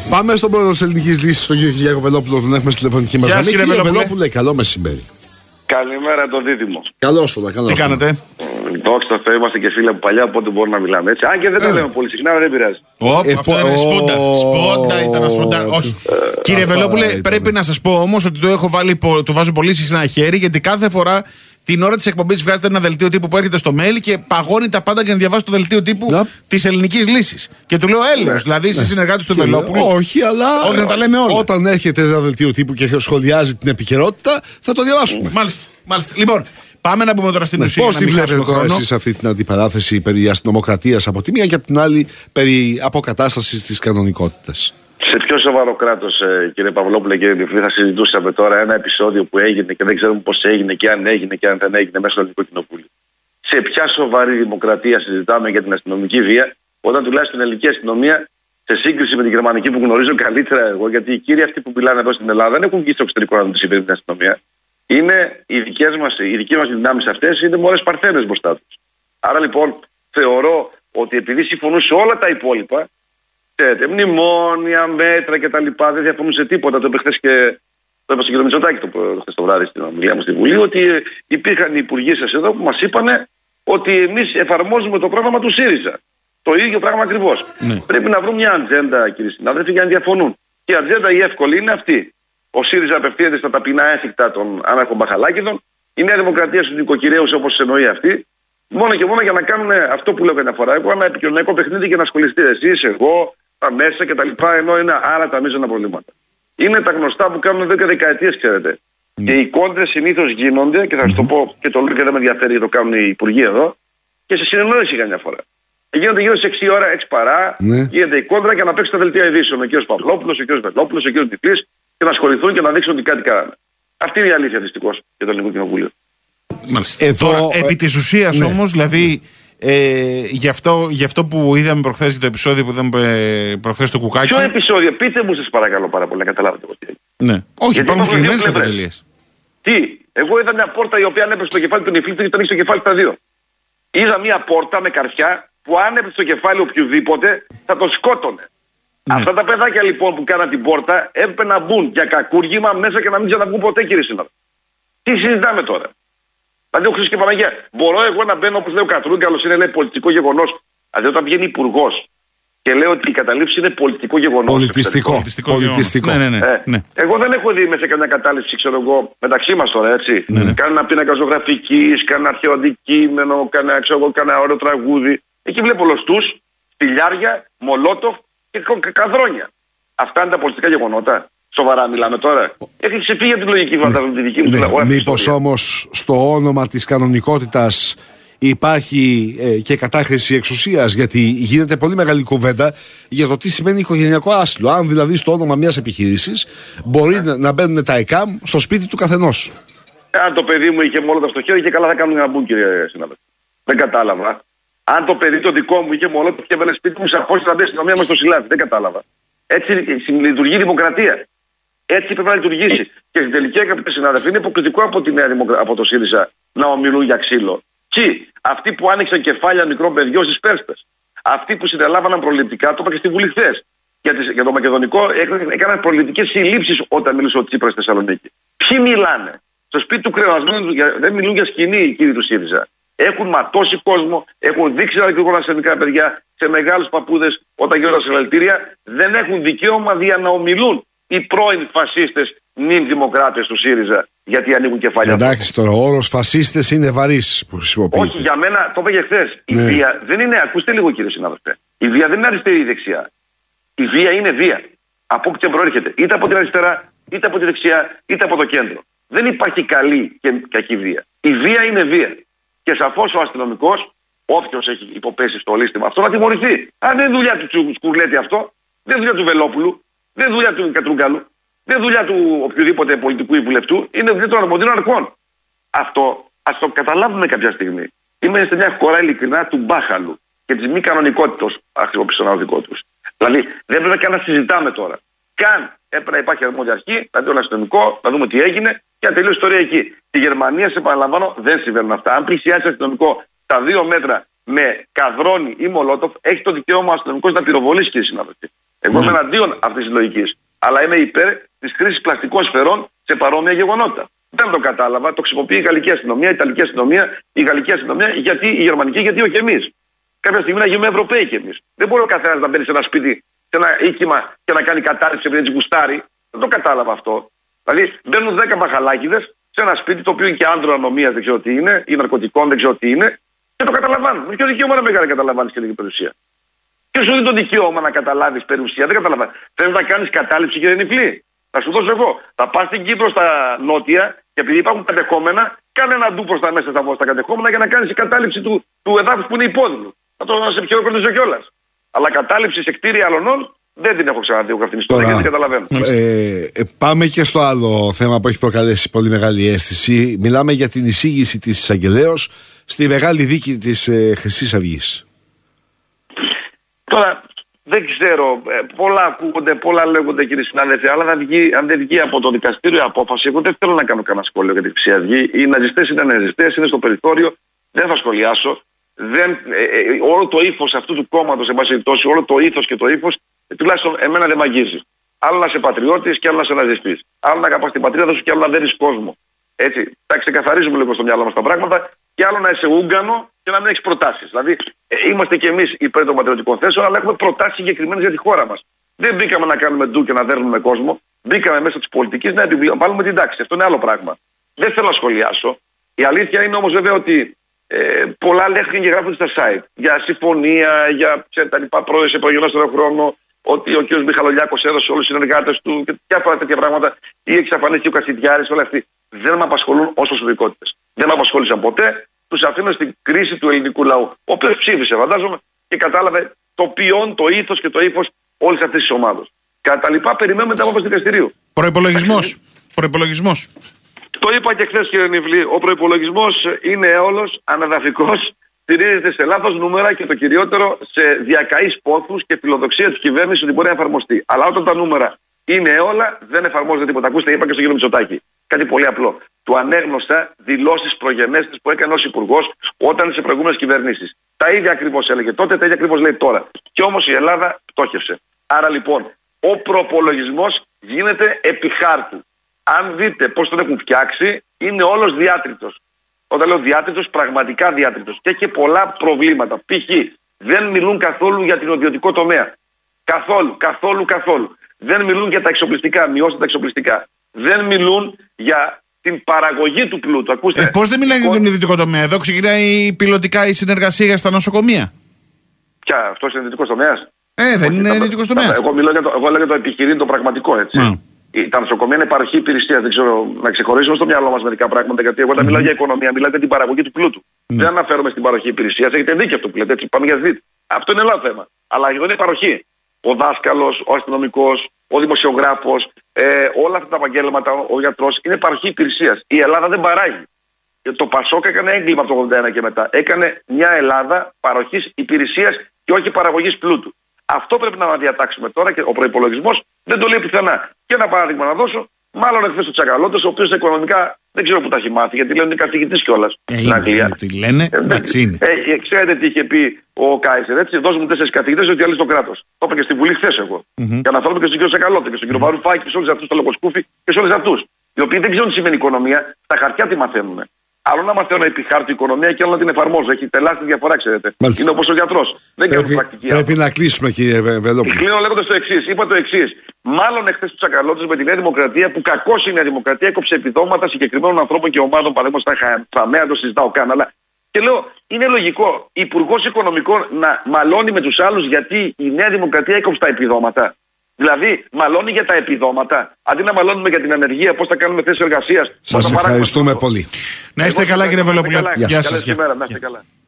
Πάμε στον πρόεδρο της Ελληνικής Λύσης, τον κύριο Κυριάκο Βελόπουλο, τον έχουμε στη τηλεφωνική μας γραμμή. Κύριε Βελόπουλε, καλό μεσημέρι. Καλημέρα τον Δίδυμο. Καλώς το, καλώς. Τι κάνετε? Δόξα τω Θεώ, είμαστε και φίλοι από παλιά, οπότε μπορούμε να μιλάμε έτσι. Αν και δεν τα λέμε πολύ συχνά, δεν πειράζει. Αυτό είναι σπόντα. Σπόντα ήταν σπόντα. Όχι. Κύριε Βελόπουλε, πρέπει να σας πω όμως ότι το βάζω πολύ συχνά χέρι, γιατί κάθε φορά την ώρα της εκπομπής βγάζετε ένα δελτίο τύπου που έρχεται στο mail και παγώνει τα πάντα για να διαβάσει το δελτίο τύπου της Ελληνικής Λύσης. Και του λέω έλεος, δηλαδή είσαι συνεργάτης του Βελόπουλου. Όχι, αλλά όλοι να τα λέμε όλα. Όταν έρχεται ένα δελτίο τύπου και σχολιάζει την επικαιρότητα, θα το διαβάσουμε. Μάλιστα. Λοιπόν, πάμε να πούμε τώρα στην ουσία. Πώς τη βλέπετε τώρα εσείς αυτή την αντιπαράθεση περί αστυνομοκρατίας από τη μία και από την άλλη περί αποκατάστασης της κανονικότητας? Σε πιο σοβαρό κράτος, κύριε Παυλόπουλε, κύριε Διευθυντή, θα συζητούσαμε τώρα ένα επεισόδιο που έγινε και δεν ξέρουμε πώς έγινε και αν έγινε και αν δεν έγινε μέσα στο Ελληνικό Κοινοβούλιο. Σε ποια σοβαρή δημοκρατία συζητάμε για την αστυνομική βία, όταν τουλάχιστον η ελληνική αστυνομία, σε σύγκριση με την γερμανική που γνωρίζω καλύτερα εγώ, γιατί οι κύριοι αυτοί που μιλάνε εδώ στην Ελλάδα δεν έχουν βγει στο εξωτερικό να του υπηρετεί την αστυνομία. Είναι οι δικέ μας δυνάμεις αυτές, είναι μωρές παρθένες μπροστά τους. Άρα λοιπόν θεωρώ ότι επειδή συμφωνούν σε όλα τα υπόλοιπα, μνημόνια, μέτρα κτλ. Δεν διαφωνούν σε τίποτα. Το είπε χθες και το Μητσοτάκη χθες το βράδυ στην ομιλία μου στη Βουλή, ότι υπήρχαν οι υπουργοί σας εδώ που μας είπαν ότι εμείς εφαρμόζουμε το πρόγραμμα του ΣΥΡΙΖΑ. Το ίδιο πράγμα ακριβώς. Πρέπει να βρουν μια ατζέντα, κύριοι συνάδελφοι, για να διαφωνούν. Και η ατζέντα η εύκολη είναι αυτή. Ο ΣΥΡΙΖΑ απευθύνεται στα ταπεινά έθικτα των άναρχων μπαχαλάκιδων. Η Νέα Δημοκρατία στους νοικοκυρέους όπως εννοεί αυτή. Μόνο και μόνο για να κάνουν αυτό που λέω καμιά φορά. Εγώ ένα επικοινωνιακό παιχνίδι και να ασχοληθεί εσείς, εγώ, τα μέσα κτλ. Ενώ είναι άλλα τα μείζωνα προβλήματα. Είναι τα γνωστά που κάνουν 10 δεκαετίες, ξέρετε. Και οι κόντρες συνήθως γίνονται, και θα σας το πω και το λέω και δεν με ενδιαφέρει γιατί το κάνουν οι υπουργοί εδώ, και σε συνεννόηση καμιά φορά. Γίνονται γύρω στις 6 ώρα, 6 παρά, γίνεται η κόντρα για να παίξει τα δελτία ειδήσεων. Ο κ. Παυλόπουλος, ο κ. Βελόπουλος, ο κ. Νικλής, και να ασχοληθούν και να δείξουν ότι κάτι κάνανε. Αυτή είναι η αλήθεια δυστυχώς για το Ελληνικό Κοινοβούλιο. Τώρα, επί της ουσίας όμως, δηλαδή. Γι' αυτό που είδαμε προχθές και το επεισόδιο που είδαμε προχθές στο Κουκάκι. Ποιο επεισόδιο, πείτε μου σας παρακαλώ πάρα πολύ να καταλάβετε πώς είναι. Ναι, όχι, υπάρχουν συγκεκριμένες καταγγελίες. Τι, εγώ είδα μια πόρτα η οποία ανέπρεπε στο κεφάλι του νηφλίτου και τον είχε στο κεφάλι τα δύο. Είδα μια πόρτα με καρφιά που αν έπρεπε στο κεφάλι οποιοδήποτε θα τον σκότωνε. Αυτά τα παιδάκια λοιπόν που κάναν την πόρτα έπρεπε να μπουν για κακούργημα μέσα και να μην ξαναβγούν ποτέ, κύριε συνάδελφε. Τι συζητάμε τώρα? Δηλαδή, ο Χριστός και Παναγία, μπορώ εγώ να μπαίνω όπως λέει ο Κατρούγκαλος, είναι λέει πολιτικό γεγονός. Δηλαδή, όταν βγαίνει υπουργός και λέει ότι η καταλήψη είναι πολιτικό γεγονός. Πολιτιστικό. Ναι. Εγώ δεν έχω δει μέσα καμιά κατάληψη, ξέρω εγώ, μεταξύ μας τώρα, έτσι. Κάνα πίνακα ζωγραφικής, κάνα αρχαίο αντικείμενο, κάνα ωραίο τραγούδι. Εκεί βλέπω λωστούς, σπηλιάρια, μολότοφ και καδρόνια. Αυτά είναι τα πολιτικά γεγονότα. Σοβαρά μιλάμε τώρα. Έχει ξεφύγει από τη λογική τη δική μου. Μήπως όμως στο όνομα της κανονικότητας υπάρχει και κατάχρηση εξουσίας? Γιατί γίνεται πολύ μεγάλη κουβέντα για το τι σημαίνει οικογενειακό άσυλο. Αν δηλαδή στο όνομα μιας επιχείρησης μπορεί να μπαίνουν τα ΕΚΑΜ στο σπίτι του καθενός. Αν το παιδί μου είχε μόλοντα στο χέρι και καλά θα κάνουν να μπουν, κύριε συνάδελφε. Δεν κατάλαβα. Αν το παιδί το δικό μου είχε μόλοντα και έβαλε σπίτι μου, σαφώς θα μπει αστυνομία με στο σιλάφι. Δεν κατάλαβα. Έτσι λειτουργεί η δημοκρατία. Έτσι πρέπει να λειτουργήσει. Και στην τελική, αγαπητοί συνάδελφοι, είναι υποκριτικό από το ΣΥΡΙΖΑ να ομιλούν για ξύλο. Ποιοι? Αυτοί που άνοιξαν κεφάλια μικρών παιδιών στις Πέρσπες. Αυτοί που συνελάβαναν προληπτικά, το είπα και στη Βουλή χθες. Για το μακεδονικό έκαναν προληπτικές συλλήψεις όταν μιλούσε ο Τσίπρας στη Θεσσαλονίκη. Ποιοι μιλάνε? Στο σπίτι του κρεασμένου δεν μιλούν για σκηνή οι κύριοι του ΣΥΡΙΖΑ. Έχουν ματώσει κόσμο, έχουν δείξει να δικαιολογούν σε μικρά παιδιά, σε μεγάλους παππούδες όταν γίνονται συλλαλητήρια. Δεν έχουν δικαίωμα να ομιλούν οι πρώην φασίστες νυν δημοκράτες του ΣΥΡΙΖΑ, γιατί ανοίγουν κεφάλια. Εντάξει, τώρα ο όρος φασίστες είναι βαρύς που χρησιμοποιείται. Όχι, για μένα, το είπα και χθες. Η βία δεν είναι, ακούστε λίγο κύριε συνάδελφε, η βία δεν είναι αριστερή ή δεξιά. Η βία είναι βία. Από όπου και προέρχεται. Είτε από την αριστερά, είτε από τη δεξιά, είτε από το κέντρο. Δεν υπάρχει καλή και κακή βία. Η βία είναι βία. Και σαφώς ο αστυνομικός, όποιος έχει υποπέσει στο λίστημα αυτό, να τιμωρηθεί. Αν δεν είναι δουλειά του Σκουρλέτη αυτό, δεν είναι δουλειά του Βελόπουλου. Δεν είναι δουλειά του Κατρούγκαλου, δεν είναι δουλειά του οποιοδήποτε πολιτικού ή βουλευτού, είναι δουλειά των αρμοδίων αρχών. Αυτό ας το καταλάβουμε κάποια στιγμή. Είμαστε σε μια χώρα ειλικρινά του μπάχαλου και τη μη κανονικότητας αξιόπιστων δικό του. Δηλαδή δεν πρέπει καν να συζητάμε τώρα. Καν έπρεπε να υπάρχει αρμόδια αρχή, να δει το αστυνομικό, να δούμε τι έγινε και να τελειώσει η ιστορία εκεί. Στη Γερμανία, σε επαναλαμβάνω, δεν συμβαίνουν αυτά. Αν πλησιάσει αστυνομικό στα 2 μέτρα με καδρόνι ή μολότοφ, έχει το δικαίωμα ο αστυνομικός να πυροβολήσει, κύριε συνάδελφοι. Εγώ είμαι εναντίον αυτής της λογικής. Αλλά είμαι υπέρ της χρήσης πλαστικών σφαιρών σε παρόμοια γεγονότα. Δεν το κατάλαβα. Το χρησιμοποιεί η γαλλική αστυνομία, η ιταλική αστυνομία, η γαλλική αστυνομία, γιατί η γερμανική, γιατί όχι εμείς. Κάποια στιγμή να γίνουμε Ευρωπαίοι κι εμείς. Δεν μπορεί ο καθένας να μπαίνει σε ένα σπίτι, σε ένα οίκημα και να κάνει κατάρριψη επειδή έτσι γουστάρει. Δεν το κατάλαβα αυτό. Δηλαδή μπαίνουν 10 μπαχαλάκιδες σε ένα σπίτι το οποίο είναι και άνδρο ανομίας, δεν ξέρω τι είναι, ή ναρκωτικών, δεν ξέρω τι είναι, και το καταλαβαίνουν. Με ποιο δικαίωμα να μην καταλαβάνει σχετική περιουσία. Ποιο σου δίνει το δικαίωμα να καταλάβει περιουσία, δεν καταλαβαίνω. Θέλει να κάνει κατάληψη, κύριε Νιφλή. Θα σου δώσω εγώ. Θα πα στην Κύπρο στα νότια και επειδή υπάρχουν κατεχόμενα, κάνε ένα ντου προς τα μέσα στα κατεχόμενα για να κάνει κατάληψη του εδάφους που είναι υπόδειλο. Θα το σε χειροκροτήσω κιόλα. Αλλά κατάληψη σε κτίρια αλωνών δεν την έχω ξαναδεί εγώ αυτήν την ιστορία γιατί δεν καταλαβαίνω. Πάμε και στο άλλο θέμα που έχει προκαλέσει πολύ μεγάλη αίσθηση. Μιλάμε για την εισήγηση της εισαγγελέως στη μεγάλη δίκη της Χρυσής Αυγής. Τώρα δεν ξέρω, πολλά ακούγονται, πολλά λέγονται κύριε συνάδελφοι, αλλά αν δεν βγει από το δικαστήριο απόφαση, εγώ δεν θέλω να κάνω κανένα σχόλιο για τη Χρυσή Αυγή. Οι ναζιστές είναι ναζιστές, είναι στο περιθώριο, δεν θα σχολιάσω. Όλο το ύφος αυτού του κόμματος, εν πάση περιπτώσει, όλο το ήθος και το ύφος, τουλάχιστον εμένα δεν μ' αγγίζει. Άλλο να είσαι πατριώτης και άλλο να είσαι ναζιστής. Άλλο να αγαπάς την πατρίδα σου και άλλο να δέρεις κόσμο. Έτσι, τα ξεκαθαρίζουμε λίγο στο μυαλό μας τα πράγματα, και άλλο να είσαι Ούγγανο και να μην έχεις προτάσεις. Δηλαδή, είμαστε κι εμείς υπέρ των πατριωτικών θέσεων, αλλά έχουμε προτάσεις συγκεκριμένες για τη χώρα μας. Δεν μπήκαμε να κάνουμε ντου και να δέρνουμε κόσμο. Μπήκαμε μέσα της πολιτικής να επιβάλλουμε την τάξη. Αυτό είναι άλλο πράγμα. Δεν θέλω να σχολιάσω. Η αλήθεια είναι όμως βέβαια ότι πολλά λέχθηκαν και γράφονται στα site για συμφωνία, για τα λοιπά πρόεδρε σε προγενέστερο χρόνο, ότι ο κ. Μιχαλολιάκος έδωσε όλους τους συνεργάτες του και διάφορα τέτοια πράγματα, ή εξαφανίστηκε ο Κασιδιάρης, όλα αυτοί. Δεν με απασχολούν ως προσωπικότητες. Δεν με απασχόλησαν ποτέ. Τους αφήνω στην κρίση του ελληνικού λαού. Ο οποίος ψήφισε, φαντάζομαι, και κατάλαβε το ποιόν, το ήθος και το ύφος όλης αυτής της ομάδας. Κατά τα λοιπά, περιμένουμε την απόφαση του δικαστηρίου. Προϋπολογισμός. Το είπα και χθες, κύριε Νιφλή. Ο προϋπολογισμός είναι έολος, αναδαφικός, στηρίζεται σε λάθος νούμερα και το κυριότερο σε διακαείς πόθους και φιλοδοξία της κυβέρνησης ότι μπορεί να εφαρμοστεί. Αλλά όταν τα νούμερα είναι έολα, δεν εφαρμόζεται τίποτα. Ακούστε, είπα και στον κύριο Μητσοτάκη. Κάτι πολύ απλό. Του ανέγνωσα δηλώσεις προγενέστερες που έκανε ως υπουργός όταν σε προηγούμενες κυβερνήσεις. Τα ίδια ακριβώς έλεγε τότε, τα ίδια ακριβώς λέει τώρα. Και όμως η Ελλάδα πτώχευσε. Άρα λοιπόν, ο προπολογισμός γίνεται επί χάρτου. Αν δείτε πώς τον έχουν φτιάξει, είναι όλος διάτριτος. Όταν λέω διάτριτος, πραγματικά διάτριτος. Και έχει πολλά προβλήματα. Π.χ. δεν μιλούν καθόλου για την ιδιωτικό τομέα. Καθόλου. Δεν μιλούν για τα εξοπλιστικά, μειώστε τα εξοπλιστικά. Δεν μιλούν για την παραγωγή του πλούτου. Ακούστε. Πώς δεν μιλάνε για τον ιδιωτικό τομέα? Εδώ ξεκινάει πιλωτικά η συνεργασία στα νοσοκομεία. Ποια, αυτός είναι ιδιωτικός τομέας? Δεν είναι ιδιωτικός τομέας. Εγώ λέω για το επιχειρήν το πραγματικό, έτσι. Τα νοσοκομεία είναι παροχή υπηρεσία. Δεν ξέρω, να ξεχωρίσουμε στο μυαλό μας μερικά πράγματα. Γιατί εγώ όταν μιλάω για οικονομία, μιλάω για την παραγωγή του πλούτου. Δεν αναφέρομαι στην παροχή υπηρεσία. Έχετε δίκιο αυτό που λέτε. Έτσι, πάμε για ζήτηση. Αυτό είναι άλλο θέμα. Αλλά εδώ είναι παροχή. Ο δάσκαλος, ο αστυνομικός, ο δημοσιογράφος, όλα αυτά τα επαγγέλματα, ο γιατρός, είναι παροχή υπηρεσίας. Η Ελλάδα δεν παράγει. Το Πασόκ έκανε έγκλημα από το 81 και μετά. Έκανε μια Ελλάδα παροχής υπηρεσίας και όχι παραγωγής πλούτου. Αυτό πρέπει να διατάξουμε τώρα και ο προϋπολογισμός δεν το λέει πουθενά. Και ένα παράδειγμα να δώσω, μάλλον εχθές ο Τσακαλώτος, ο οποίος οικονομικά δεν ξέρω που τα έχει μάθει, γιατί λένε είναι καθηγητής κιόλας στην Αγγλία. Τι λένε, εντάξει είναι. Ξέρετε τι είχε πει ο Κάισερ, έτσι, δώσ' μου 4 καθηγητές ότι διαλύσει το κράτος. Το είπα και στη Βουλή χθες εγώ. Και αναφέρομαι και στον κύριο Τσακαλώτο και στον κύριο Βαρουφάκη και σε όλους αυτούς, το Λογοσκούφι και σε όλους αυτούς. Οι οποίοι δεν ξέρουν τι σημαίνει οικονομία, στα χαρτιά τι μαθαίνουν. Άλλο να μαθαίνω επί χάρτου οικονομία και άλλο να την εφαρμόζω. Έχει τεράστια διαφορά, ξέρετε. Μάλιστα. Είναι όπως ο γιατρός. Δεν κάνουν πρακτική. Πρέπει να κλείσουμε, κύριε Βελόπουλε. Κλείνω λέγοντας το εξής. Είπα το εξής. Μάλλον εχθές του Τσακαλώτος με τη Νέα Δημοκρατία, που κακώς η Νέα Δημοκρατία έκοψε επιδόματα συγκεκριμένων ανθρώπων και ομάδων. Παραδείγματος στα Χαμαία, το συζητάω καν. Αλλά και λέω, είναι λογικό υπουργός οικονομικών να μαλώνει με τους άλλους γιατί η Νέα Δημοκρατία έκοψε τα επιδόματα. Δηλαδή, μαλώνει για τα επιδόματα, αντί να μαλώνουμε για την ανεργία, πώς θα κάνουμε θέσεις εργασίας. Σας ευχαριστούμε πολύ. Να είστε καλά, κύριε Βελόπουλε. Γεια σας. Καλή ημέρα, να είστε καλά.